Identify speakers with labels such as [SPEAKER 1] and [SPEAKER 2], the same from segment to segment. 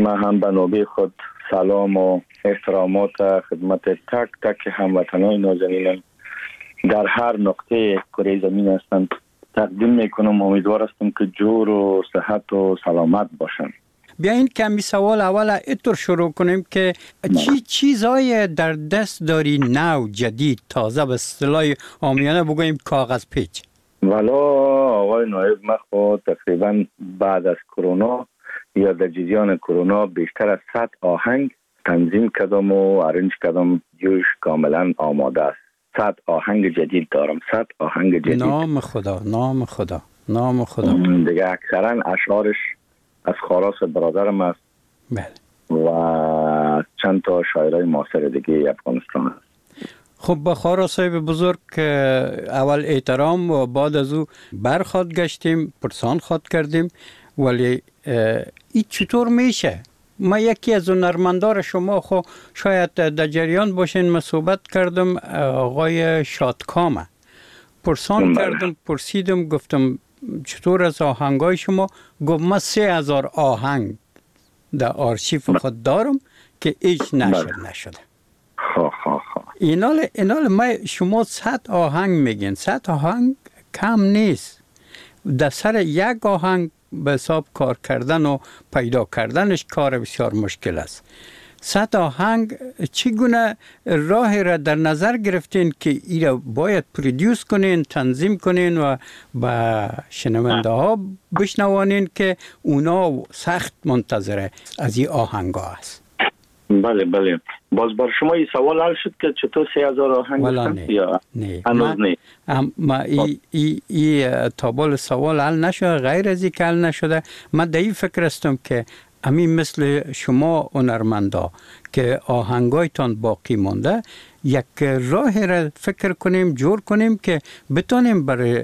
[SPEAKER 1] من هم به نوبه خود سلام و احترامات خدمت تک تک هموطنان نازنینم در هر نقطه کره زمین هستند تقدیم میکنم. امیدوار هستم که جور و صحت و سلامت باشن.
[SPEAKER 2] بیاین کمی سوال اول اینطور شروع کنیم که چی چیزای در دست داری نو جدید تازه به اصطلاح عامیانه بگوییم کاغذ پیچ؟
[SPEAKER 1] والا آقای نایب، من خود تقریبا بعد از کرونا یا در جریان کرونا بیشتر از 100 آهنگ تنظیم کردم و ارنج کردم. جوش کاملا آماده است. 100 آهنگ جدید دارم. 100 آهنگ جدید.
[SPEAKER 2] نام خدا، نام خدا، نام خدا.
[SPEAKER 1] دیگه اکثرا اشعارش از خاراس برادرم است.
[SPEAKER 2] بله.
[SPEAKER 1] و چند تا شاعرای معاصر دیگه افغانستان است.
[SPEAKER 2] خب به خاراس صاحب بزرگ اول احترام و بعد از او برخواد گشتیم، پرسان خواد کردیم، ولی این چطور میشه؟ ما یکی از هنرمندان شما خو شاید در جریان باشین، من صحبت کردم آقای شادکامه، پرسان کردم، پرسیدم، گفتم چطور از آهنگای شما؟ گفت من 3000 آهنگ در آرشیف خود دارم که هیچ نشده. اینال ما شما 100 آهنگ میگین. 100 آهنگ کم نیست. در سر یک آهنگ به حساب کار کردن و پیدا کردنش کار بسیار مشکل است. 100 آهنگ چگونه راهی را در نظر گرفتین که این را باید پرودیوس کنین، تنظیم کنین و به شنونده ها بشنوانین که اونا سخت منتظره از این آهنگ ها است؟
[SPEAKER 1] بله. باز بر شما این سوال حل شد که چطور 3000 آهنگ هست یا هنوز نه؟
[SPEAKER 2] ما ای تابل سوال حل نشده، غیر از این که حل نشده. من در این فکر هستم که همین مثل شما هنرمندا که آهنگایتان باقی مانده، یک راه را فکر کنیم، جور کنیم که بتونیم برای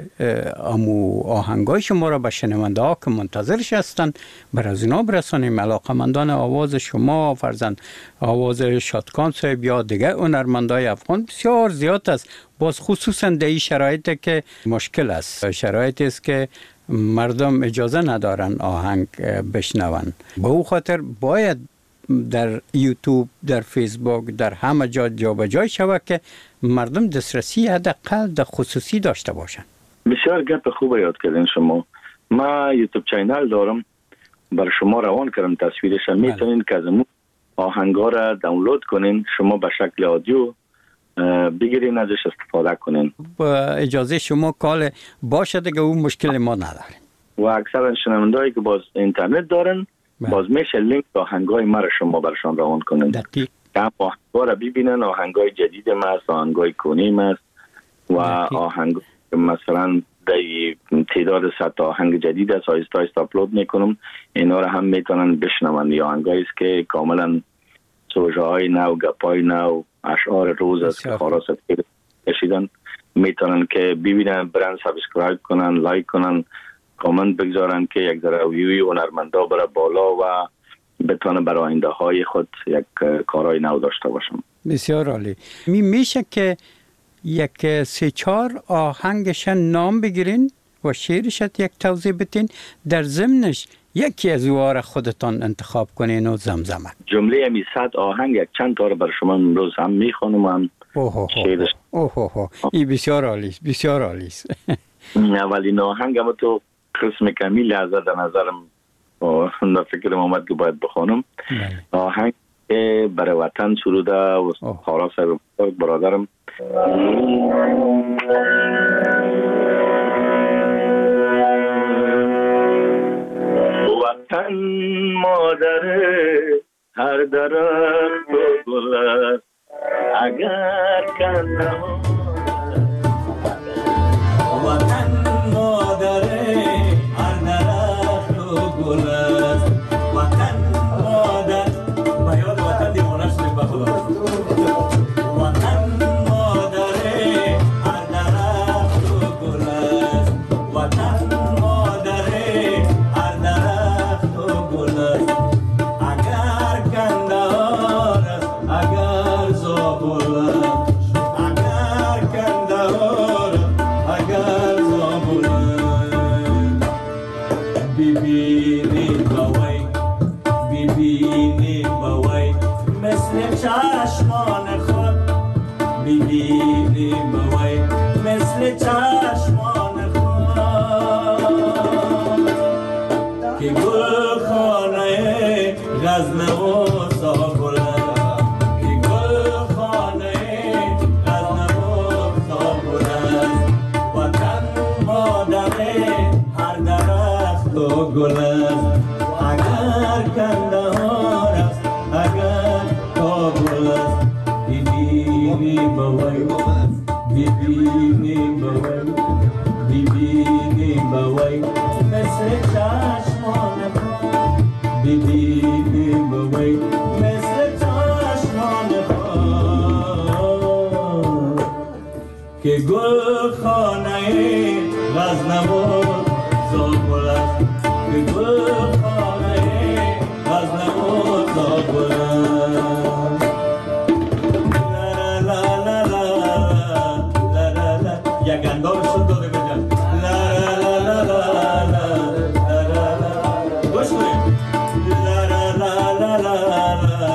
[SPEAKER 2] آهنگای شما را به شنونده ها که منتظرش هستن برای از اینا برسانیم. علاقمندان آواز شما، فرزند آواز شادکام صاحب یا دیگه هنرمندای افغان بسیار زیاد است. باز خصوصا در این شرایطی که مشکل است، شرایطی است که مردم اجازه ندارن آهنگ بشنون. به او خاطر باید در یوتیوب، در فیسبوک، در همه جا به جای شود که مردم دسترسی حداقل در خصوصی داشته باشن.
[SPEAKER 1] بسیار گپ خوب یاد کردین شما. ما یوتیوب چینل دارم، برای شما روان کردم تصویرش. میتونین که از آهنگا را دانلود کنین، شما به شکل آدیو بگیرین ازش استفاده کنین.
[SPEAKER 2] با اجازه شما کال باشه دیگه، اون مشکل ما نداریم.
[SPEAKER 1] و اکثر شنوندهایی که باز اینترنت دارن باز میشه لینک آهنگای ما را شما برشان روان کنین.
[SPEAKER 2] دقیق.
[SPEAKER 1] هم آهنگا را ببینن، آهنگای جدید ما است، آهنگای کنیم است و آهنگ مثلا در تعداد 100 آهنگ جدید است آیسته آیسته اپلود میکنم. اینا را هم میتونن بشنون. یا آهنگایی است که کاملا سوژه های نو، گپای نو، اشعار روز است که خاراس کشیدن، میتونن که ببینن، برن سابسکرایب کنن، لایک کنن، کامنت بگذارن که یک ذره ویوی هنرمندا بره بالا و بتونه برای آینده های خود یک کارهای نو داشته باشم.
[SPEAKER 2] بسیار عالی. میشه که یک 3-4 آهنگش نام بگیرین و شعرش یک توضیح بدین، در ضمنش یکی از اوها خودتان انتخاب کنین و زمزمه.
[SPEAKER 1] جمله می 100 آهنگ یک چند تا رو برای شما امروز هم میخوانم و هم شعرش.
[SPEAKER 2] این بسیار عالی است، بسیار عالی است.
[SPEAKER 1] اولین آهنگ هم تو قسم کمی لحظه در نظرم و فکرم آمد که باید بخوانم. آهنگ برای وطن سروده و خاراس برادرم. وطن مادر هر درخت و گل است، اگر کنه
[SPEAKER 3] وطن مادر هر درخت و گل است، وطن مادر به یاد وطن دیوانه شدیم به خدا. وطن مادر هر درخت و گل است، وطن مادر هر درخت و گل است، اگر کندهار است، اگر زابل است، اگر کندهار است، اگر زابل است، ببینید بوی، ببینید ببینیم بوی مثل چشمان خود ببینیم بوی مثل چشمان خود که گل خانه غزنه و زابل است که گل خانه غزنه و زابل است وطن مادر هر درخت و گل است اگر کندهار است اگر کابل است ببینیم بوی ببینیم بوی ببینیم بوی مثل چشمان خود ببینیم بوی مثل چشمان خود که گل خانه غزنه و زابل است که گل خانه غزنه و زابل است یک اندام شد داده بجن لا لا لا لا لا لا لا گوش کنیم لا لا لا لا لا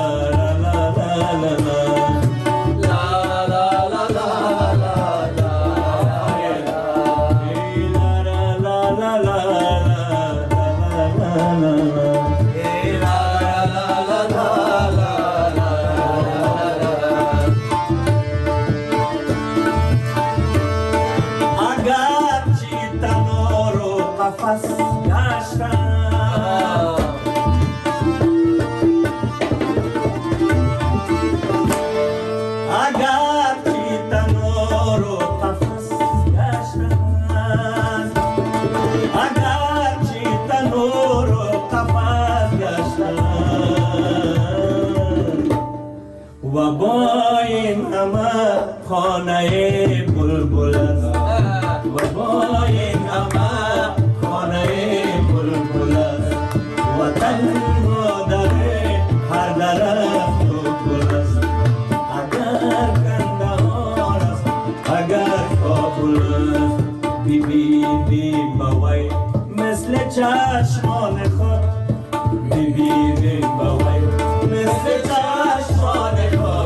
[SPEAKER 3] و با این همه خانه بلبل است و با این همه خانه بلبل است وطن مادر هر درخت و گل است اگر کندهار است اگر کابل است ببینیم بوی مثل چشمان خود ببینیم بوی مثل چشمان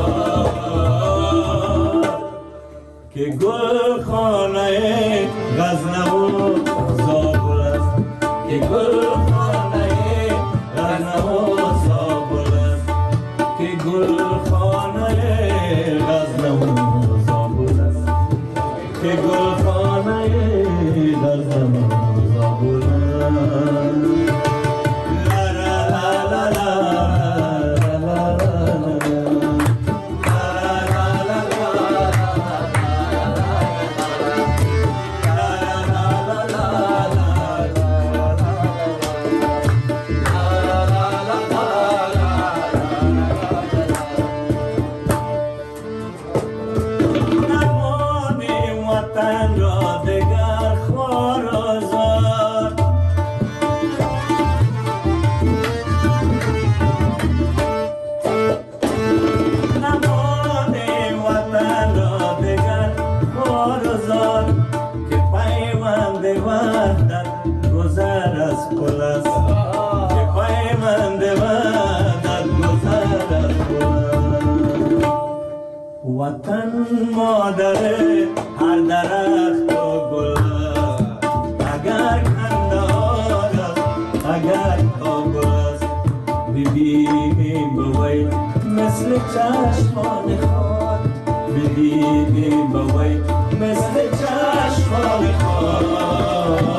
[SPEAKER 3] که گل خانه غزنه و زابل است که گل خانه غزنه و زابل است که گل خانه غزنه و زابل است که گل خانه غزنه و زابل است وطن مادر هر درخت و گل است اگر کندهار است اگر کابل است ببینیم بوی مثل چشمان خود ببینیم بوی مثل چشمان خود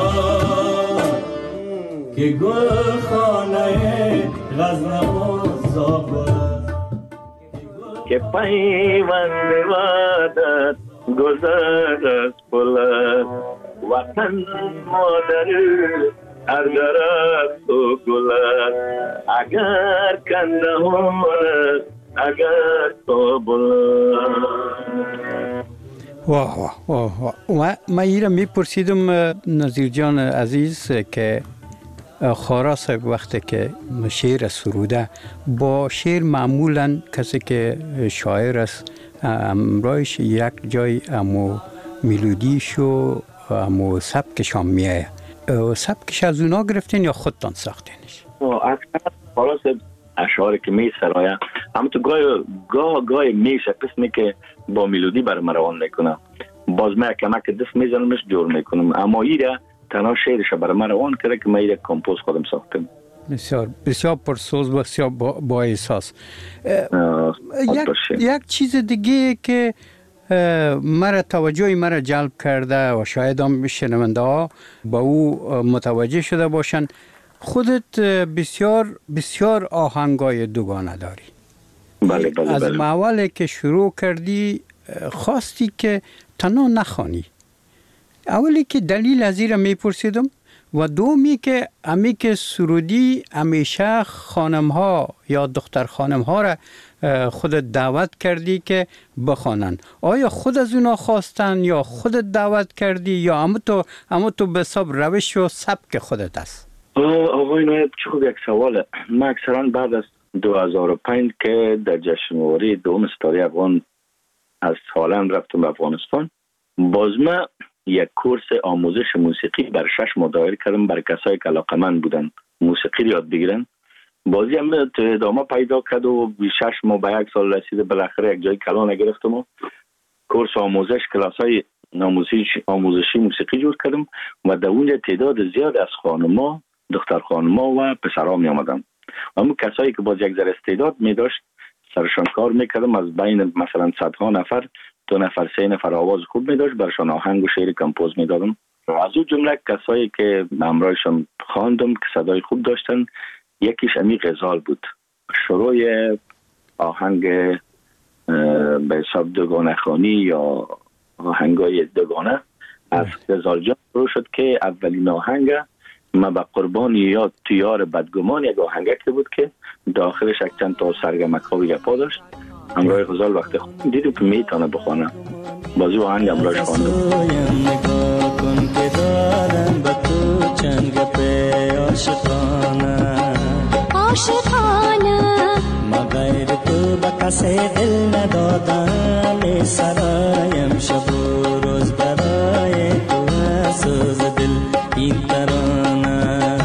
[SPEAKER 3] که گل خانه غزنه و زابل
[SPEAKER 1] که پیوند وعدت گذر از پل است وطن مادر هر درخت و گل است اگر کندهار است اگر کابل است.
[SPEAKER 2] واه واه واه و من ایره میپرسیدم نظیر جان عزیز که خارا صاحب وقتی که شعر سروده با شعر معمولا کسی که شاعر است امرایش یک جای امو میلودیش و امو سبکش هم میایه سبکش از اونا گرفتین یا خودتان ساختینش؟
[SPEAKER 1] اکثر خارا صاحب اشعاری که می سرایه اما تو گاه میشه قسمی که با ملودی بر روان میکنه، باز من کمک دست میزنمش جور میکنم، اما ایره تنها شعرش بر روان کرده که من ایره کمپوز خودم ساختم.
[SPEAKER 2] بسیار بسیار پرسوز، بسیار با احساس. یک چیز دیگه که توجه مرا جلب کرده و شاید هم شنونده ها با او متوجه شده باشن، خودت بسیار بسیار آهنگای دوگانه داری.
[SPEAKER 1] بله.
[SPEAKER 2] از اولی که شروع کردی خواستی که تنها نخوانی. اولی که دلیل از این را میپرسیدم و دومی که امی که سرودی همیشه خانم ها یا دختر خانم ها را خودت دعوت کردی که بخوانن. آیا خود از اونا خواستن یا خودت دعوت کردی یا اما تو به حساب روش و سبک خودت است؟
[SPEAKER 1] آقای نایب چه خوب یک سواله. من اکثرا بعد از 2005 که در جشنواره دوم ستاره افغان از هالند رفتم به افغانستان، باز من یک کورس آموزش موسیقی بر 6 ماه دایر کردم برای کسایی که علاقه‌مند بودن موسیقی رو یاد بگیرن. بازی هم ادامه پیدا کرد و 6 ماه به 1 سال رسید. بالاخره یک جای کلان گرفتم و کورس آموزش کلاسای آموزشی موسیقی جور کردم و در اونجا تعداد زیاد از خانم‌ها، دختر خانم‌ها و پسرها می آمدن. اما کسایی که باز یک ذره استعداد می داشت سرشان کار میکردم، از بین مثلا 100 نفر 2 نفر 3 نفر آواز خوب می داشت برشان آهنگ و شعر کمپوز می دادم. از اون جمله کسایی که همراهشان خواندم که صدای خوب داشتن، یکیش امی غزال بود. شروع آهنگ به حساب دوگانه خوانی یا آهنگای دوگانه از غزال جان شروع شد که اولین آهنگ ما به قربان یاد تیار بدگمان یک آهنگه که بود که داخلش یک چند تا سرگمک ها و گپا داشت. همراه غزال وقتی دیدم که میتونه بخونه، بازی آهنگ همراهش خواندم.
[SPEAKER 4] نگاه کن که دارم با تو چند گپ عاشقانه ما غیر تو به کسی دل ندادم، سرایم شب و روز برای تو سوز دل این ترانه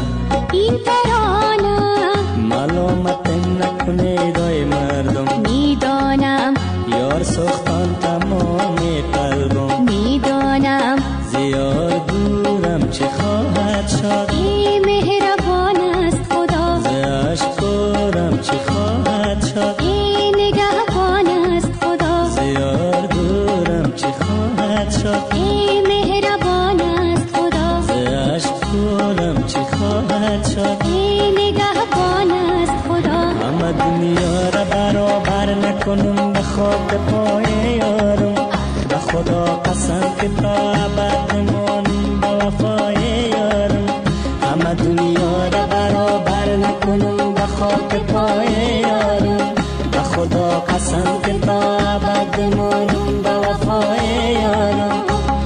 [SPEAKER 4] ملامت نکنه دای مردم،
[SPEAKER 5] میدانم
[SPEAKER 4] یار سختان تمام قلبم،
[SPEAKER 5] میدانم
[SPEAKER 4] زیاد دورم چه خواهد شد،
[SPEAKER 5] ای مهربان است خدا،
[SPEAKER 4] ز عشق دورم چه خواهد شد،
[SPEAKER 5] ای نگهبان است خدا،
[SPEAKER 4] زیاد دورم چه خواهد شد،
[SPEAKER 5] ای مهربان است خدا،
[SPEAKER 4] ز عشق دورم چه خواهد شد،
[SPEAKER 5] ای نگهبان است خدا.
[SPEAKER 4] همه دنیا را برابر نکنم به خاک پای یارم، به خدا قسم که تا ابد مانم به وفای یارم، همه دنیا را برابر نکنم به خاک پای یارم، به خدا قسم که تا ابد مانم به وفای یارم.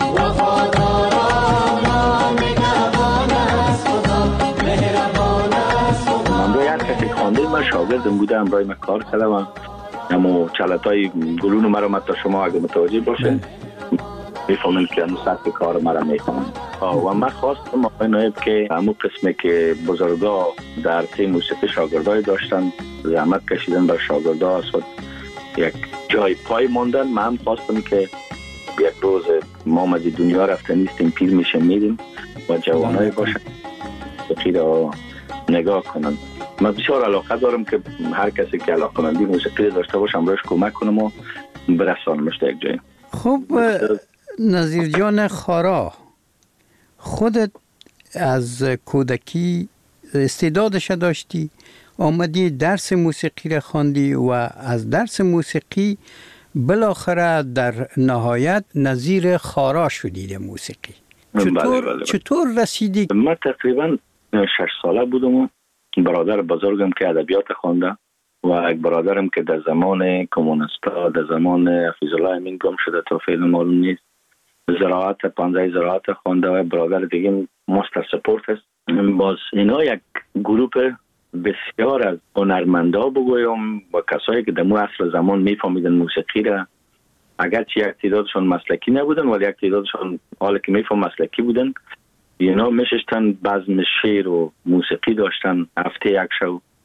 [SPEAKER 4] وفادارم نگهبان است خدا، مهربان است خدا.
[SPEAKER 1] همراه هر کسی خواندیم، من شاگردم بوده، همراه من کار کردم، اما چلتای گلون مرا متا شما اگه متوجه باشین میفهمین که همون سطح کار مرا میکنم. و من خواستم آقای نایب که همون قسمه که بزرگا در تیم موسیقی شاگردای داشتن، زحمت کشیدن بر شاگردا اصلا یک جای پای موندن، من هم خواستم که یک روز ما مدی دنیا رفته نیستیم، پیر میشه میریم و جوانای باشن موسیقی را نگاه کنن. من بسیار علاقه دارم که هر کسی که علاقه‌مندی موسیقی داشته باشه امروز کمک کنم و برسانمش تا یک جایی.
[SPEAKER 2] خب نظیر جان خارا، خودت از کودکی استعدادش داشتی، آمدی درس موسیقی را خواندی و از درس موسیقی بالاخره در نهایت نظیر خارا شدی موسیقی. چطور رسیدی؟
[SPEAKER 1] من تقریبا 6 ساله بودم و برادر بزرگم که ادبیات خوانده و یک برادرم که در زمان کمونیستا در زمان حفیظ الله امین گم شده تا فعلا معلوم نیست، زراعت 15 زراعت خوانده و برادر دیگه مستر سپورت است. باز اینا یک گروه بسیار از هنرمندا بگویم و کسایی که در مو اصل زمان میفهمیدن موسیقی را، اگرچه یک تعدادشون مسلکی نبودن ولی یک تعدادشون حالا که میفهم مسلکی بودن، اینا میشستن بزم شعر و موسیقی داشتن هفته یک شو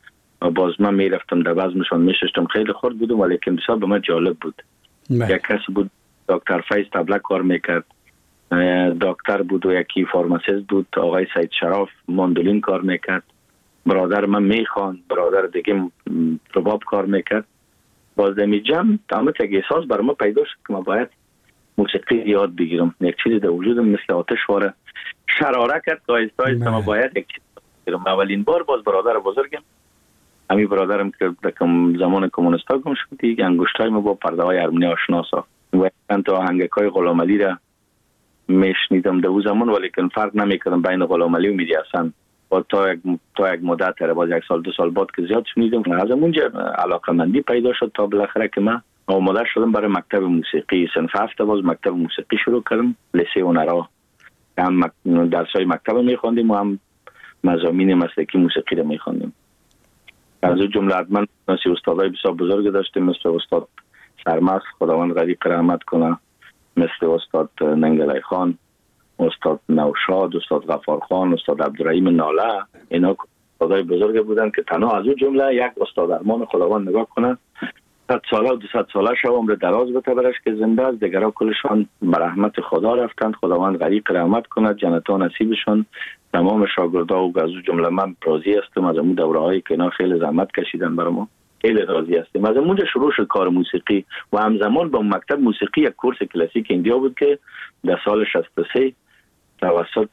[SPEAKER 1] باز من میرفتم در بزمشان میشستم، خیلی خرد بودم ولی که بسیار به من جالب بود. یک کسی بود دکتر فیض تبلک کار میکرد، دکتر بود و یکی فارماسیست بود آقای سید شراف ماندولین کار میکرد، برادر من میخوان، برادر دیگه رباب کار میکرد. باز دمی جمع تمام یک احساس برای ما پیدا شد که ما باید موسیقی یاد بگیرم. یک چیزی در وجودم مثل آتش واره شراره کرد که آیسته ما باید یک چیز بگیرم. اولین بار باز برادر بزرگم، همین برادرم که در زمان کمونیستا گم شد، دیگه انگشتای ما با پرده های ارمنی آشنا ساخت و چند تا آهنگکای غلام علی را میشنیدم در اون زمان، ولی که فرق نمیکردم بین غلام علی و مهدی حسن. تا یک مدت باز یک سال 2 سال بعد که زیاد شنیدم، از اونجا علاقه‌مندی پیدا شد تا بالاخره که من آماده شدم برای مکتب موسیقی. صنف 7 باز مکتب موسیقی شروع کردم، لیسه هنرا. هم درسای مکتب میخوندیم و هم مضامین مسلکی موسیقی رو میخوندیم. از اون جمله حتما استادای بسیار بزرگ داشتیم، مثل استاد سرمست خداوند غریق رحمت کنه، مثل استاد ننگلای خان، استاد نوشاد، استاد غفار خان، استاد عبدالرحیم ناله. اینا استادای بزرگ بودن که تنها از اون جمله یک استاد ارمان خداوند نگاه کنه 100 ساله و 200 ساله شو عمر دراز بده برش که زنده است، دیگرها کلشان به رحمت خدا رفتند، خداوند غریق رحمت کند، جنت‌ها نصیبشون. تمام شاگردا و از اون جمله من راضی هستم از اون دوره‌هایی که اینا خیلی زحمت کشیدن برای ما، خیلی راضی هستیم. از اونجا شروع شد کار موسیقی و همزمان با مکتب موسیقی یک کورس کلاسیک ایندیا بود که در سال 63 توسط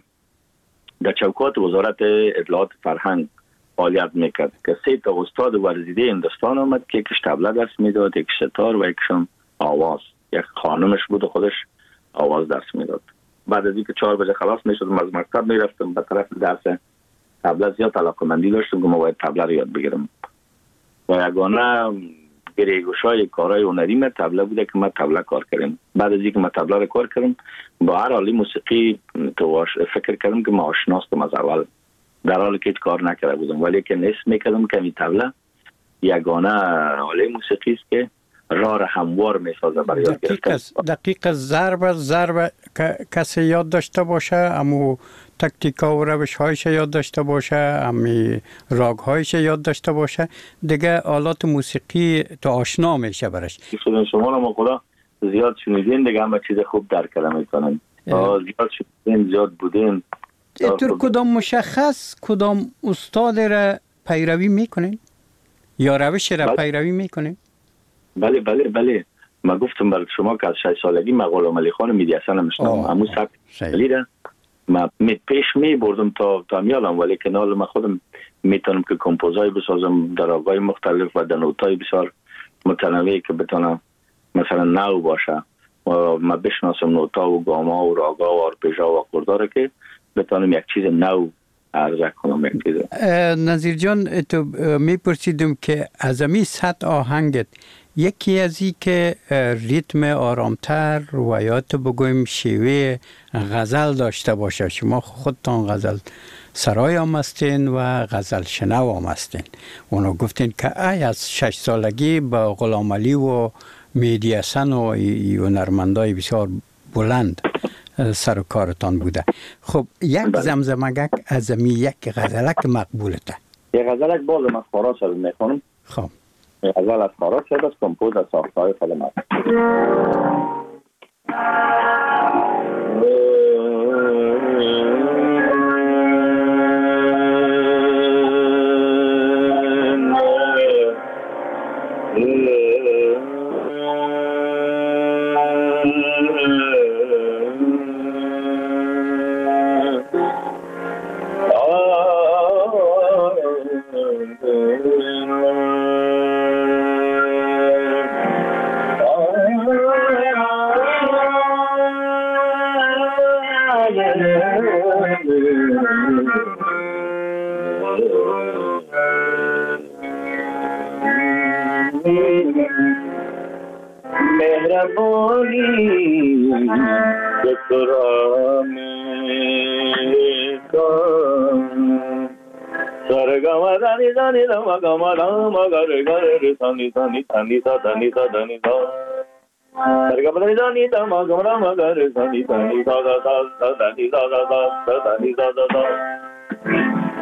[SPEAKER 1] در چوکات وزارت اطلاعات فرهنگ فعالیت میکرد که 3 تا استاد ورزیده هندوستان آمد که یکیش طبله درس میداد، یک ستار و یکشون آواز. یک خانمش بود و خودش آواز درس میداد. بعد از اینکه 4 بجه خلاص میشدم از مکتب میرفتم به طرف درس طبله، زیاد علاقه‌مندی داشتم که ما باید طبله رو یاد بگیرم و یگانه گریگوشای کارهای هنری من طبله بوده که ما طبله کار کردیم. بعد از اینکه ما طبله رو کار کردم با هر حالی موسیقی تو فکر کردم که ما آشناستم از اول، در حالی که هیچ کار نکرده بودم، ولی که نصف میکردم که این طبله یگانه حاله موسیقی است که راه هموار میسازه برای یاد گرفتن.
[SPEAKER 2] دقیق ضرب کسی یاد داشته باشه، امو تکتیکا و روش هایش یاد داشته باشه، امی راگ هایش یاد داشته باشه، دیگه آلات موسیقی تو آشنا میشه برش.
[SPEAKER 1] شما ما خدا زیاد شنیدین دیگه، همه چیز خوب درک میکنن. زیاد شنیدین، زیاد بودین.
[SPEAKER 2] اینطور کدام مشخص کدام استاد را پیروی میکنین یا روش را پیروی میکنین؟
[SPEAKER 1] بله ما گفتم برای شما که از 6 سالگی من غلام علی خان مهدی حسن میشناسم. همون سبک علی را ما پیش می بردم تا میالم، ولی کنال ما خودم میتونم که کمپوزای بسازم در آوای مختلف و در نوتای بسیار متنوعی که بتونم مثلا نو باشه و ما بشناسم نوتا و گاما و راگا و آرپیژا و آکورداره که بتونم یک چیز نو عرضه کنم. یک چیز
[SPEAKER 2] نظیر جان، تو میپرسیدم که از امی 100 آهنگت یکی از این که ریتم آرامتر و یا تو بگویم شیوه غزل داشته باشه. شما خودتان غزل سرای هم هستین و غزل شنو هم هستین. اونو گفتین که ای از 6 سالگی با غلام علی و مهدی حسن و هنرمندای بسیار بلند سر و کارتان بوده. خب یک زمزمگک از امی یک غزلک مقبولته.
[SPEAKER 1] یک غزلک باز من خارا شد میکنم.
[SPEAKER 2] خب
[SPEAKER 1] غزل از خارا شد از کمپوز از ساختهای خدمت.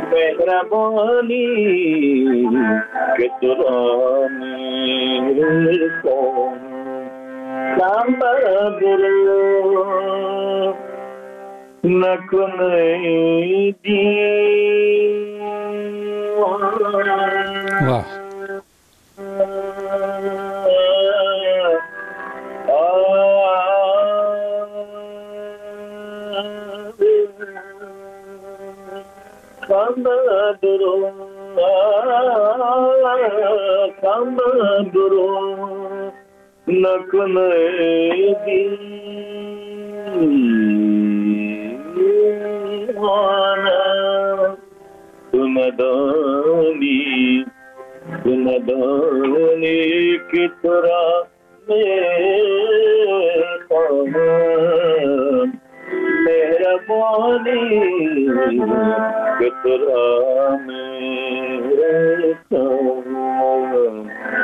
[SPEAKER 1] مهربانی که تو را میخوام کم برو نکنه
[SPEAKER 2] واه
[SPEAKER 1] کم برو نکنه دیوانه تو ندانی که تو را میخواهم مهربانی که تو را میخواهم.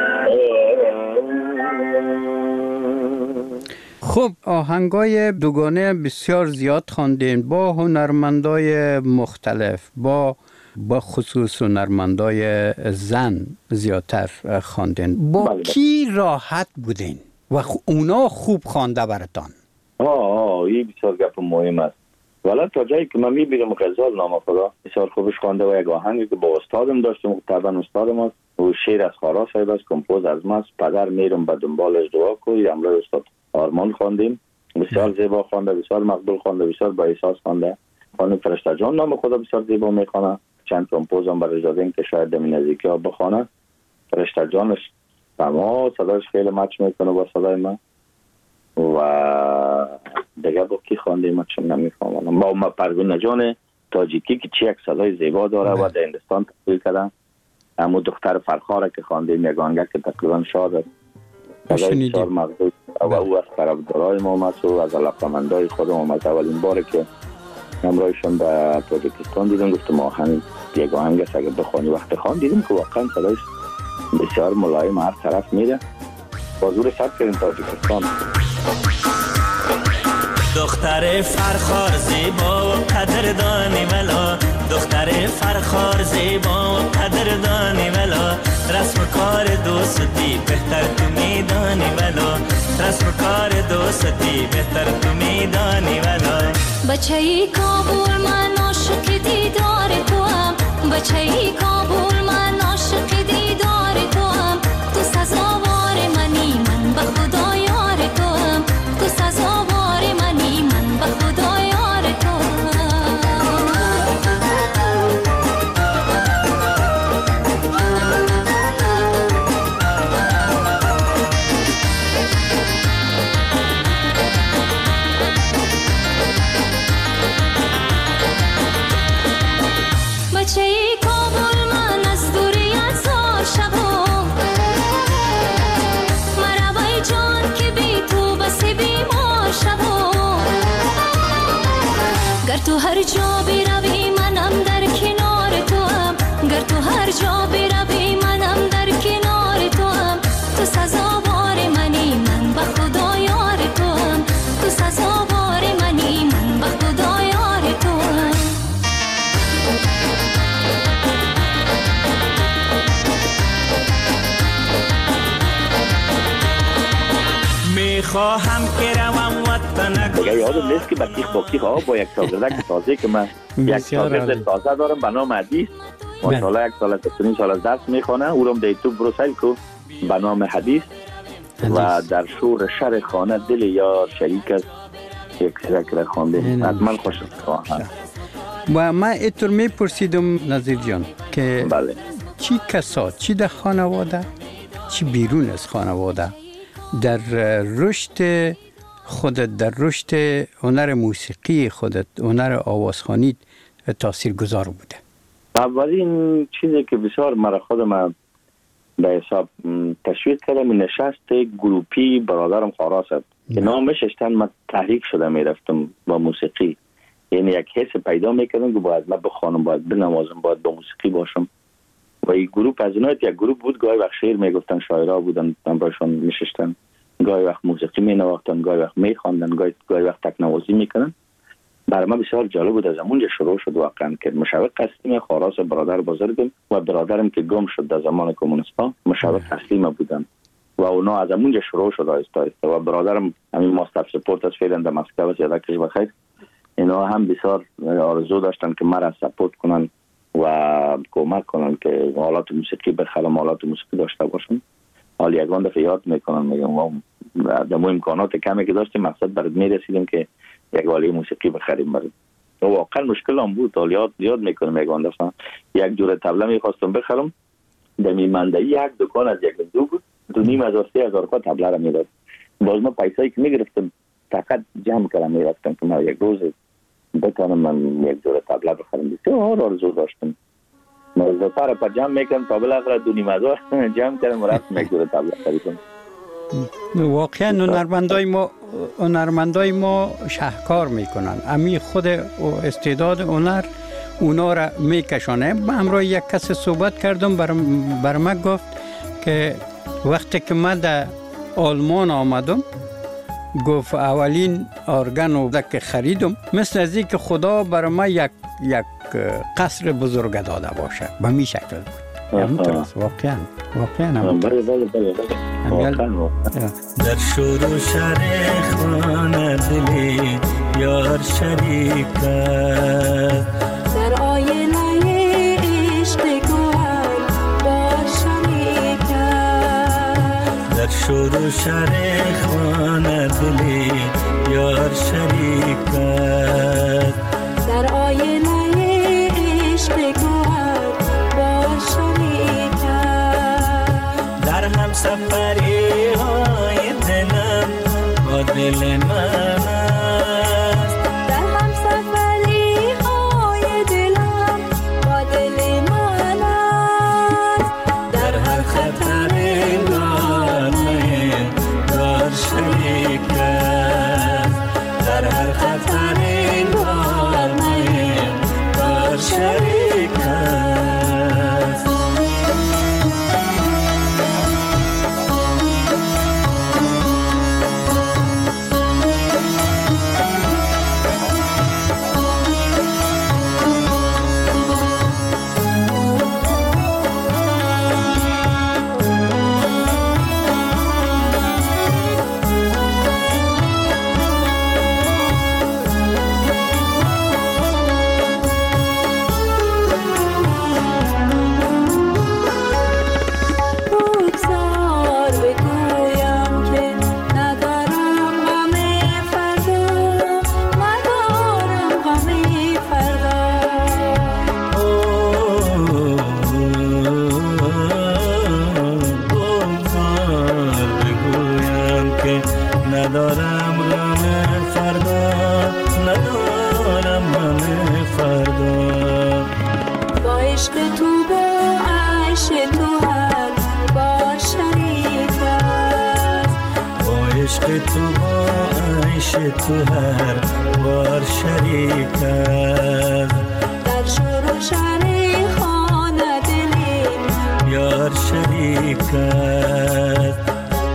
[SPEAKER 2] خب آهنگای دوگانه بسیار زیاد خواندین با هنرمندای مختلف، با خصوص هنرمندای زن زیادتر خواندین. با کی راحت بودین و اونا خوب خوانده براتان؟
[SPEAKER 1] این بسیار گپ مهم است. ولی تا جایی که من میبینم غزال نام خدا بسیار خوبش خوانده و یک آهنگی که با استادم داشتم، طبعا استادم است، و شعر از خارا صاحب است، کمپوز از ماست، پدر میرم به دنبالش دعا کنی، امروز استاد آرمان خواندیم، بسیار زیبا خوانده، بسیار مقبول خوانده، بسیار با احساس خوانده. خانم فرشته جان نام خدا بسیار زیبا میخوانه، چند کمپوز هم برای دادیم که شاید در نزدیکی ها بخوانه. فرشته جانش تمام صداش خیلی مچ میکنه با صدای من. و دیگه با کی خواندیم من چون نمیفهمم، با پروین جان تاجیکی که چه یک صدای زیبا داره و در هندستان تحصیل کردن. اما دختر فرخاره که خواندیم یک آهنگ که تقریبا شاد است، صدای بسیار مقبول و او از طرفدارای ما است و از علاقه‌مندای خودم است. اولین باره که همراهشون به تاجیکستان دیدم گفتم آهنگ یک آهنگ است اگه بخوانی. وقت خوان دیدم که واقعا صدایش بسیار ملایم هر طرف میره. بازور ثبت کردیم تاجیکستان.
[SPEAKER 4] دختر فرخار زیبا و قدردانی ولا، دختر فرخار زیبا و قدردانی ولا، رسم کار دوستی بهتر تو میدانی ولا، رسم کار دوستی بهتر تو میدانی ولا.
[SPEAKER 5] بچه‌ای کابل من عاشق دیدار تو هم، بچه‌ای کابل من عاشق دیدار تو هم، تو سزاوار منی من به خدا یار تو هم، تو سزاوار منی من به خدا یار تو هم. بچه‌ای کابل من از دوری هزار شبا، مروای جان که بی تو بس بیمار شبا، گر تو هر جا بروی منم در کنار تو هم، گر تو هر جا بروی منم در کنار تو هم، تو سزاوار منی من به خدا یار تو هم، تو سزاوار منی من به خدا یار تو هم.
[SPEAKER 4] میخواهم که روم وطن
[SPEAKER 1] دیگه یادم نیست که بکیخ با یک شاگردک تازه که من یک شاگرد تازه دارم به نام حدیث، ماشاءالله یک سال از سال از درس میخونه، او رو در یوتیوب برو سرچ کن به نام حدیث و در شور شر خانه دل یار شریک است یک سرک را خوانده، حتما خوشم خواهم.
[SPEAKER 2] و من اینطور میپرسیدم نظیر جان که
[SPEAKER 1] بله
[SPEAKER 2] چی کسا، چی در خانواده چی بیرون از خانواده در رشد خودت، در رشد هنر موسیقی خودت، هنر آوازخوانی تأثیر گذار بوده؟
[SPEAKER 1] اولین چیزی که بسیار مرا خودم به حساب تشویق کردم نشست گروپی برادرم خاراس است که نامش اشتن من تحریک شده میرفتم با موسیقی، یعنی یک حس پیدا میکردم که باید من بخوانم، باید بنوازم، باید با موسیقی باشم. و این گروپ از اونها یک گروپ بود، گاهی وقت شعر میگفتن، شاعرها بودن براشون میشستن، گاهی وقت موسیقی مینواختن، گاهی وقت میخواندن، گاهی وقت تکنوازی میکنن. برای من بسیار جالب بود. از اونجا شروع شد واقعا که مشوق هستیم. خاراس برادر بزرگم و برادرم که گم شد در زمان کمونیست‌ها مشوق اصلی ما بودن و اونا از اونجا شروع شد آهسته آهسته. و برادرم همین ماستر سپورت از فعلا در مسکو است، یادکش بخیر. اینا هم بسیار آرزو داشتن که مرا سپورت کنن و کمک کنن که آلات موسیقی بخرم، آلات موسیقی داشته باشم. حال یگان دفعه یاد میکنم میگم ما در امکانات کمی که داشتیم مقصد برات میرسیدیم که یک آله موسیقی بخریم برات. واقعا مشکل هم بود. حال یاد میکنم یگان دفعه یک جور طبله میخواستم بخرم، در میمندهی یک دکان از یک دو بود، 2,500-3,000 طبله را میداد. باز ما پیسایی که میگرفتم فقط جمع کردم میرفتم که ما یک روز بتانم من یک جور طبله بخرم. بسیار آرزو داشتم. مزدفر پر جمع میکنم تا بالاخره 2,500 جمع کردم و رفتم یک جور طبله خریدم.
[SPEAKER 2] واقعا هنرمندای ما شهکار میکنن. امی خود استعداد هنر اونا را میکشانه. با همراه یک کس صحبت کردم، بر من گفت که وقتی که من در آلمان آمدم گفت اولین ارگن رو که خریدم مثل از این که خدا بر من یک قصر بزرگ داده باشه. به می شکل بود. همینطور واقعا
[SPEAKER 4] در شور و شر خانه دلی یار شریک است، در آینه عشق گوهر بار شریک است، در شور و شر خانه دلی یار شریک است، در آینه عشق گوهر بار شریک است، در هم سفری های دلم با دل من است، در هم سفری های دلم با دل من است، در هر خطر دارم دار شریک است، در هر خطر دارم دار شریک است. ندارم غم فردا، ندارم غم فردا، با عشق تو با عیش تو هر بار شریک است، با عشق تو با عیش تو هر بار شریک است، در شور و شر خانه دلی یار شریک است.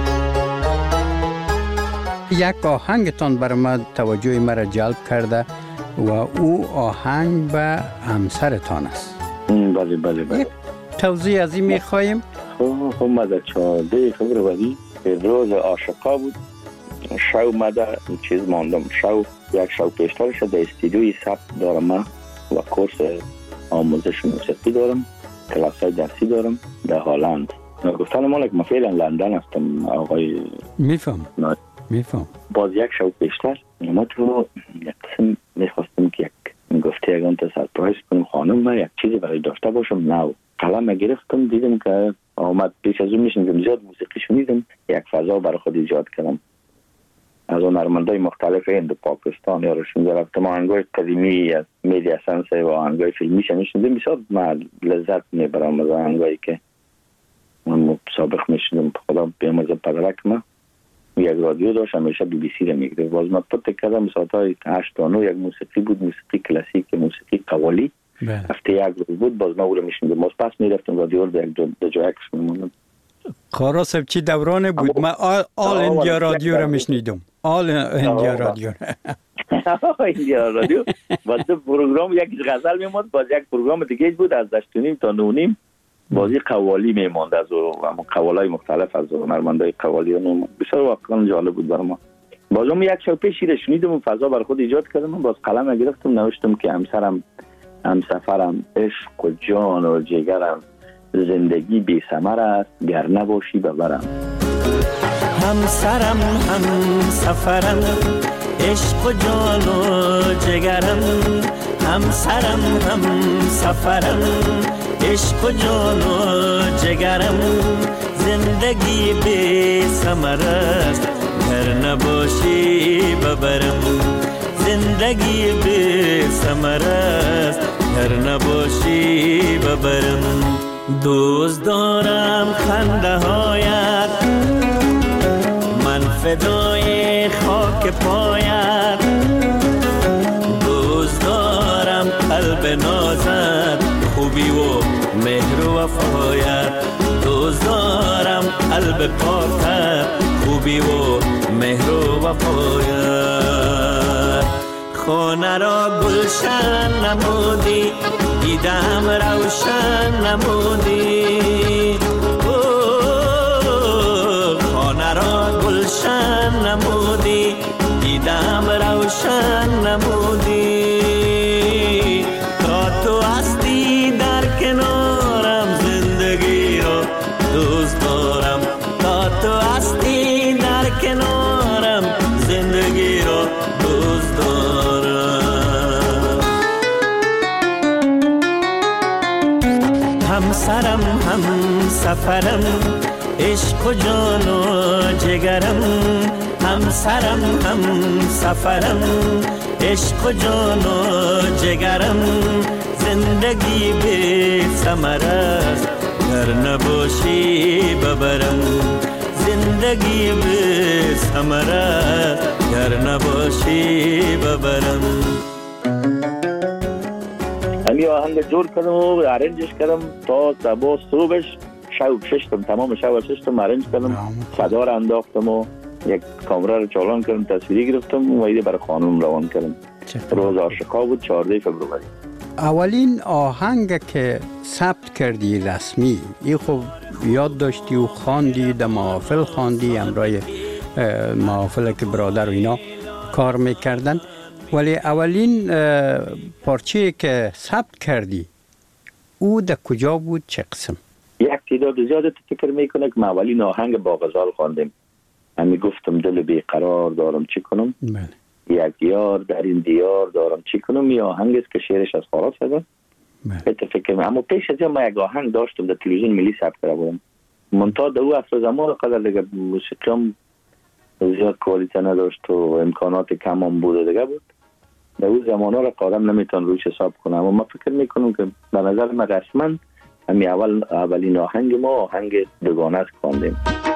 [SPEAKER 2] یک آهنگتان برای من توجه مرا جلب کرده و او آهنگ به همسرتان است.
[SPEAKER 1] بله.
[SPEAKER 2] توضیح از این میخواییم؟
[SPEAKER 1] خب ما در 14 فبروری روز عاشقا بود. شو مده چیز ماندم. یک شو پیشتر شد در استودیوی ثبت دارم من و کورس آموزش موسیقی دارم، کلاسای درسی دارم در هلند. گفتن مالک ما فعلا لندن هستم آقای.
[SPEAKER 2] میفهم.
[SPEAKER 1] باز یک شو پیشتر ما تو یک قسم میخواستم که یک گفته یکان تا سرپرایز کنم خانم من یک چیزی برای داشته باشم. نو قلم گرفتم دیدم که آمد پیش از اون میشنیدم زیاد موسیقی شنیدم، یک فضا برای خود ایجاد کردم. از اون هنرمندای مختلف هند و پاکستان یا روشون رفتم آهنگای قدیمی از میدیا سنسه و آهنگای فیلمی شنیدم. بسیار من لذت میبرم از آهنگایی که من سابق میشنیدم. خدا بیامرزه پدرک من یک رادیو داشت همیشه BBC را میگرفت. باز من پت کردم ساعتای 8 تا 9 یک موسیقی بود، موسیقی کلاسیک، موسیقی قوالی. هفته یک روز بود باز ما او را میشنیدم. باز پس میرفتم رادیو رو در جایکش میموندم.
[SPEAKER 2] خارا صاحب چی دورانه بود؟ من آل اندیا رادیو را میشنیدم. آل اندیا رادیو
[SPEAKER 1] ایندیا رادیو باز پروگرام یکیش غزل میموند، باز یک پروگرام دیگه بود از 8:30 تا 9:30 بازی قوالی میموند از قوالای مختلف از هنرمندای قوالی. بسیار واقعا جالب بود برام. بازم یک شب پیش شیر شنیدم و فضا بر خود ایجاد کردم، باز قلم گرفتم نوشتم که همسفرم عشق و جان و جگرم، زندگی بی ثمر است گر نباشی ببرم.
[SPEAKER 4] همسرم همسفرم عشق و جان و جگرم، همسرم همسفرم عشق و جان و جگرم، زندگی بی ثمر است گر نباشی ببرم، زندگی بی ثمر است گر نباشی ببرم. دوست دارم خنده هایت، من فدای خاک پایت، دوست دارم قلب نازت، خوبی و مهر و وفایت، دوست دارم قلب پاکت، خوبی و مهر و وفایت. خانه را گلشن نمودی، دیدم روشن نمودی، خانه را گلشن نمودی، دیدم روشن نمودی. تا تو هستی در کنارم، زندگی را دوست دارم، تا تو هستی در کنارم، زندگی را دوست دارم. همسرم همسفرم عشق و جان و جگرم، همسرم همسفرم عشق و جان و جگرم، زندگی بی ثمر است گر نباشی ببرم، زندگی بی ثمر است گر نباشی ببرم.
[SPEAKER 1] همی آهنگ جور کردم و ارنجش کردم تا صبح صبحش ششتم، تمام شب ششتم ارنج کردم، صدا را انداختم و یک کامera رو چالان کردم، تصویری گرفتم و ایده برای خانم روان کردم. روز عاشقا بود 14 فبروری.
[SPEAKER 2] اولین آهنگ که ثبت کردی رسمی، این خب یاد داشتی و خواندی، در محافل خواندی، امرای محافل که برادر و اینا کار میکردن، ولی اولین پارچه که ثبت کردی او در کجا بود، چه قسم؟
[SPEAKER 1] یک تعداد زیاده فکر میکنه که ما اولین آهنگ با غزال خواندیم. من گفتم دل بیقرار دارم چی کنم، یک یار در این دیار دارم چی کنم. یه آهنگ است که شعرش از فارغ شده. فکر اما پیش از ما یک آهنگ داشتم در تلویزیون ملی ثبت کرده بودم، منتها در او اصل زمان قدر دیگه موسیقیم زیاد کوالیته نداشت و امکانات کم هم بود دیگه بود. در او زمان ها را قادم نمیتون روش حساب کنم، اما من فکر میکنم که به نظر من رسما همی اولین آهنگ ما آهنگ دوگانه است خواندیم.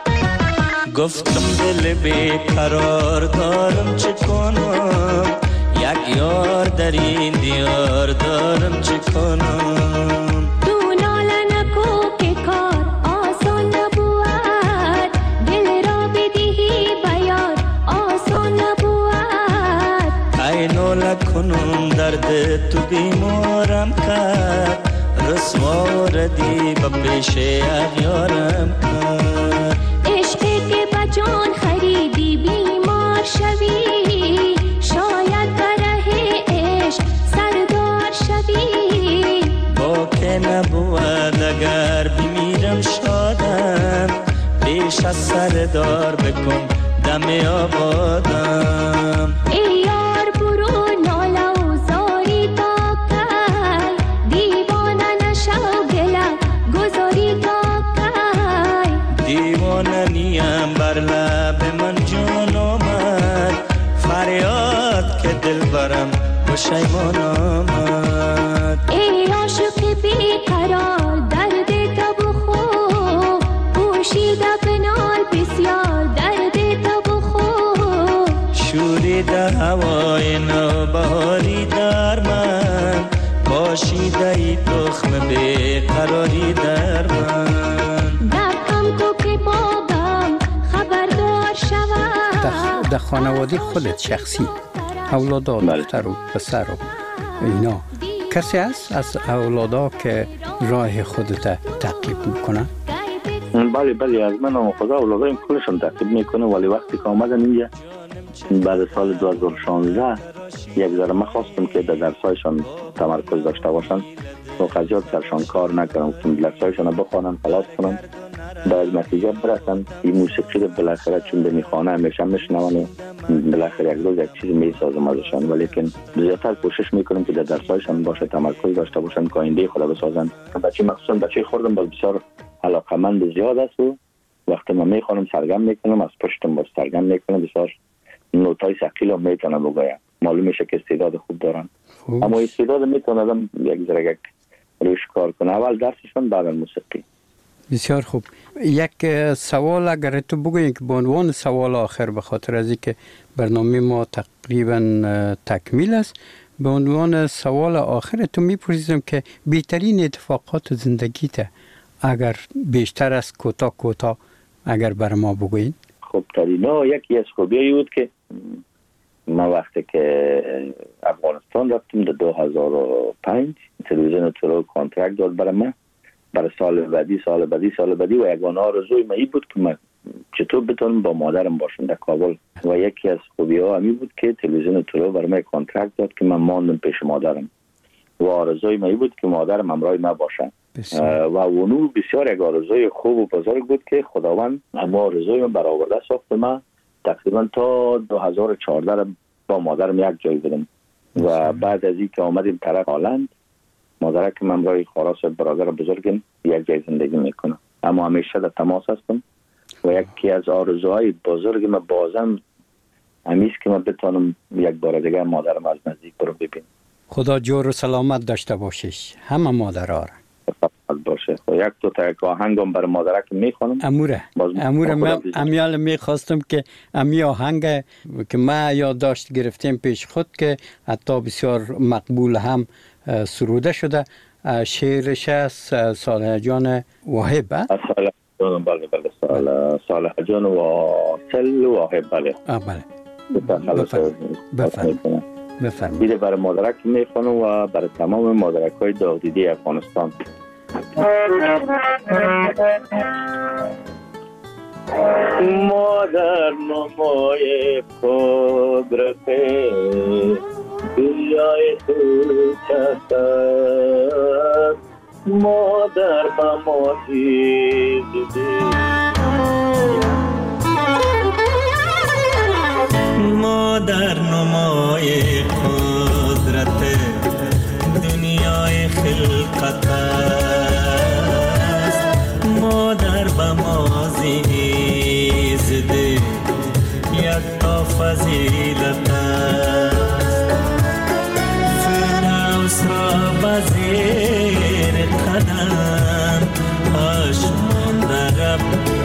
[SPEAKER 4] گفتم دل بیقرار دارم چه کنم، یک یار در این دیار دارم چه کنم.
[SPEAKER 5] تو ناله نکو که کار آسان نبود، دل را بدهی بیار آسان نبود.
[SPEAKER 4] ای ناله کنم درد تو بیمارم کرد، رسوا ردی به پیش اغیارم کرد.
[SPEAKER 5] عشقی که بجان خریدی بیمار شوی، شاید بره عشق سردار شوی.
[SPEAKER 4] با که نبود اگر بمیرم شادم، پیش از سردار بکن دم آبادم.
[SPEAKER 5] ای یار برو ناله و زاری تا کی، دیوانه نشو گله گذاری تا کی.
[SPEAKER 4] دیوانه نیم بر لب من جان آمد، فریاد که دل برم پشیمان آمد.
[SPEAKER 5] ای عاشق بیقرار درد تو بخور، پوشیده بنال بسیار درد تو بخور.
[SPEAKER 4] شوریده هوای نوبهاری در من، پاشیده ای تخم بیقراری در من.
[SPEAKER 5] دقم کو که بابم خبردار شود.
[SPEAKER 2] در خانواده خودت شخصی اولادا
[SPEAKER 1] بله.
[SPEAKER 2] دختر و پسر و اینا، کسی هست از اولادا که راه خودت تعقیب میکنه؟
[SPEAKER 1] بله از من هم خدا اولادایم کلشون تعقیب میکنه، ولی وقتی که آمدن اینجا بعد سال 2016 یک ذره من خواستم که در درسایشان تمرکز داشته باشن و قضیات سرشان کار نکنم که درسایشان بخوانن خلاص کنن بعد نتیجه برسن. این موسیقی رو بالاخره چون به میخوانه همیشه میشنون و بالاخره یک روز یک چیزی میسازم ازشان، ولی که زیادتر کوشش میکنم که در درسایشان باشه تمرکز داشته باشن که آینده خود بسازن. بچه مخصوصا بچه خوردم باز بسیار علاقمند زیاد است و وقتی من میخوانم سرگرم میکنم از پشتم باز سرگرم میکنم، بسیار نوتای ثقیل هم میتونم بگویم، معلوم میشه که استعداد خوب دارن. اما استعداد میتونم یک ذره روش کار کنه، اول درسشون بعد موسیقی.
[SPEAKER 2] بسیار خوب. یک سوال اگر تو بگویی که به عنوان سوال آخر، به خاطر از اینکه برنامه ما تقریبا تکمیل است، به عنوان سوال آخر تو میپرسیدم که بهترین اتفاقات زندگیت اگر بیشتر از کوتاه اگر بر ما بگویین.
[SPEAKER 1] خب ترینا یکی از خوبیایی بود که ما وقتی که افغانستان رفتم در 2005 تلویزیون تورو کانترکت داد برای من برای سال بعدی و یگانه آرزوی من این بود که من چطور بتونم با مادرم باشم در کابل و یکی از خوبی ها همی بود که تلویزیون تورو برای من کانترکت داد که من ماندم پیش مادرم و آرزوی من این بود که مادرم همراه من باشه و اونو بسیار یک آرزوی خوب و بزرگ بود که خداوند اما آرزوی من برآورده ساخت. من تقریبا تا 2014 با مادرم یک جای بودم و بعد از این که آمدیم طرف هالند مادرم که من برای خلاص برادر بزرگم یک جای زندگی میکنه، اما همیشه در تماس هستم و یکی از آرزوهای بزرگ من بازم همیست که من بتونم یک بار دیگه مادرم از نزدیک برو ببینم. خدا
[SPEAKER 2] جور و سلامت داشته باشیش همه مادرها را.
[SPEAKER 1] باشه. یک دو تا آهنگم برای مادرک میخونم.
[SPEAKER 2] اموره من امیال میخواستم که امی آهنگ که ما یادداشت گرفتیم پیش خود که حتی بسیار مقبول هم سروده شده، شعرش است صالح جان واحب.
[SPEAKER 1] صالح جان واصل واحب. بله
[SPEAKER 2] بفرمایید.
[SPEAKER 1] بیده برای مادرک میخونم و برای تمام مادرک های داغدیده افغانستان. مادر نمای قدرت دنیای خلقت است، مادر با ما دیده.
[SPEAKER 4] مادر نمای قدرت دنیای خلقت است، مادر به ما زیزده یک تا فضیلت است، فردوس را به زیر قدم آشمان درب،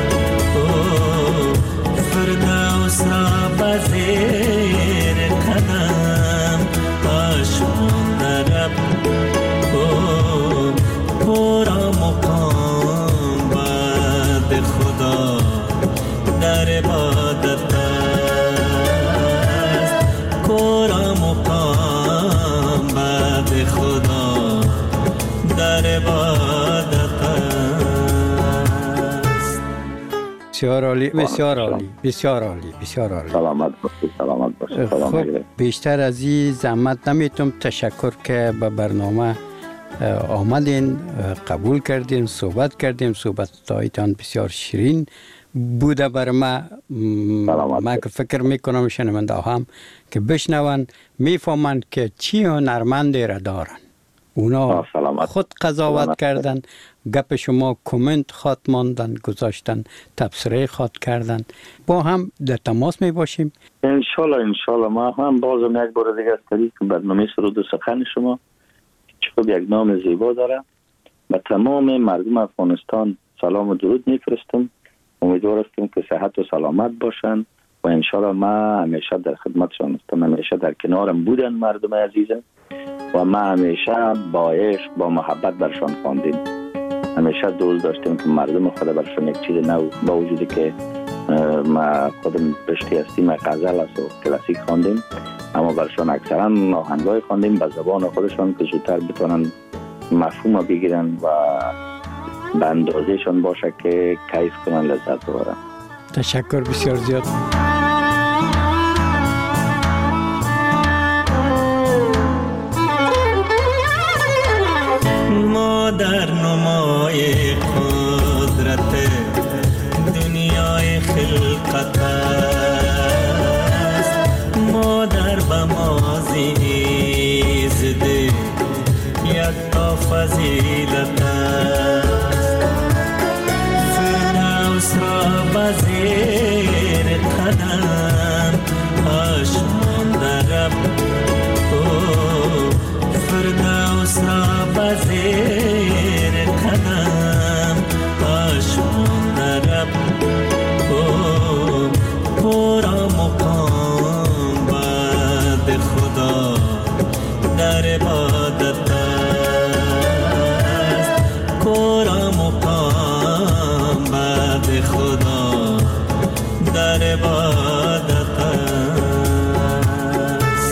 [SPEAKER 4] فردوس را به زیر قدم آشمان درب، پورا مقام بعد خدا در عبادت است، پورا مقام بعد خدا در عبادت است.
[SPEAKER 2] بسیار عالی، بسیار عالی، بسیار عالی، بسیار عالی.
[SPEAKER 1] سلامت باشه.
[SPEAKER 2] خب بیشتر از این زحمت نمیتونم تشکر که به برنامه آمدین، قبول کردین، صحبت کردیم، صحبتایتان بسیار شیرین بوده بر من که فکر میکنم شنونده هم که بشنون میفهمند که چی هنرمندی را دارن. اونا خود قضاوت کردن، گپ شما کامنت خواد ماندن، گذاشتن، تبصره خواد کردن. با هم در تماس می باشیم
[SPEAKER 1] انشالله. ما هم بازم یک بار دیگه از طریق برنامه سرود و سخن شما چون یک نام زیبا داره و تمام مردم افغانستان سلام و درود میفرستم. امیدوار هستم که صحت و سلامت باشن و انشالله ما همیشه در خدمتشان هستم، همیشه در کنارم بودن مردم عزیزم و ما همیشه با عشق با محبت برشان خواندیم، همیشه دوست داشتیم که مردم خود برشان یک چیز نو با وجودی که ما خودم رشته هستیم غزل است و کلاسیک خواندیم، اما برشان اکثرا آهنگای خواندیم به زبان خودشان که زودتر بتونن مفهوم بگیرن و به اندازهشان باشه که کیف کنن، لذت ببرن.
[SPEAKER 2] تشکر بسیار زیاد.
[SPEAKER 4] ما در نمای قدرت دنیای خلقت است، ما در بمازی زده یک تا فضیلت است. فردوس را بزیر قدم آشمان درب، فردوس را بزیر قدم آشمان درب، پورا مقام بعد خدا در عبادت است، پورا مقام بعد خدا در عبادت است.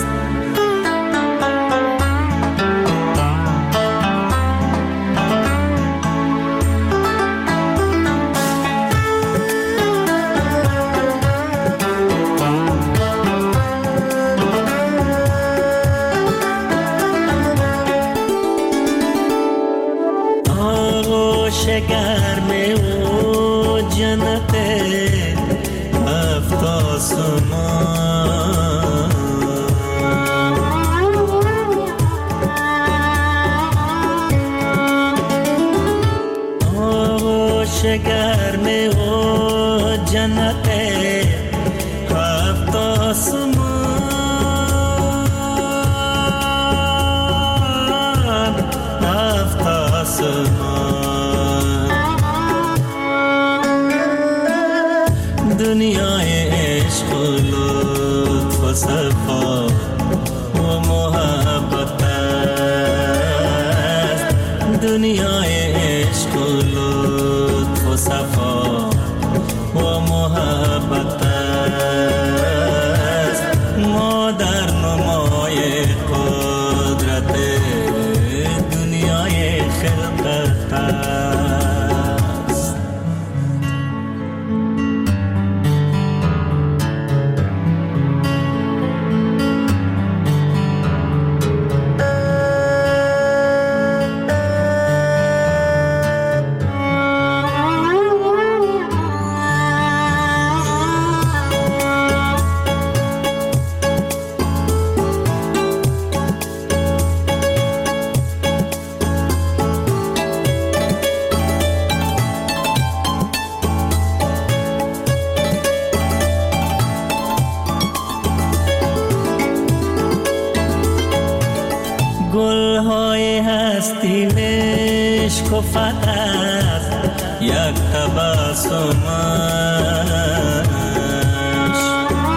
[SPEAKER 4] گرم او جنت هفت آسمان، آغوش گرم او جنت هفت آسمان، هفت آسمان، دنیای عشق و لطف و صفا و محبت است، دنیای عشق و لطف و صفا و محبت است. ما در نمای قدرت دنیای خلقت است. گلهای هستی مشک و فتح یک تبسمش،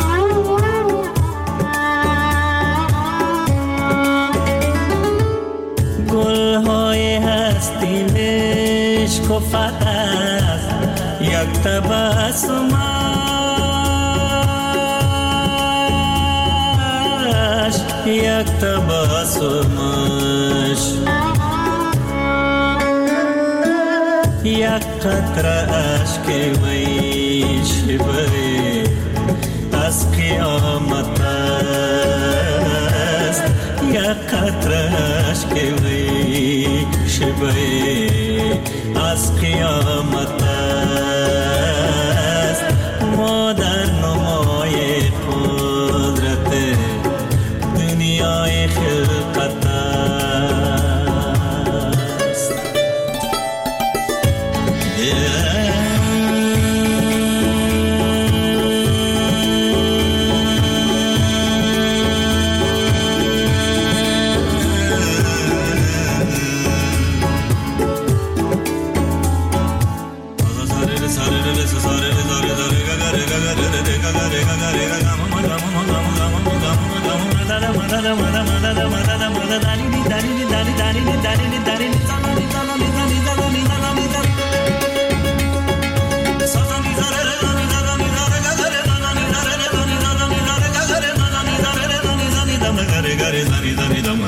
[SPEAKER 4] گلهای هستی مشک و فتح یک تبسمش، یک تبسمش، یک قطره اشک وی شبه از قیامت است، یک قطره اشک وی شبه از قیامت است. ما در نمای قدرت دنیای خلقت است.
[SPEAKER 3] زنی زنی دم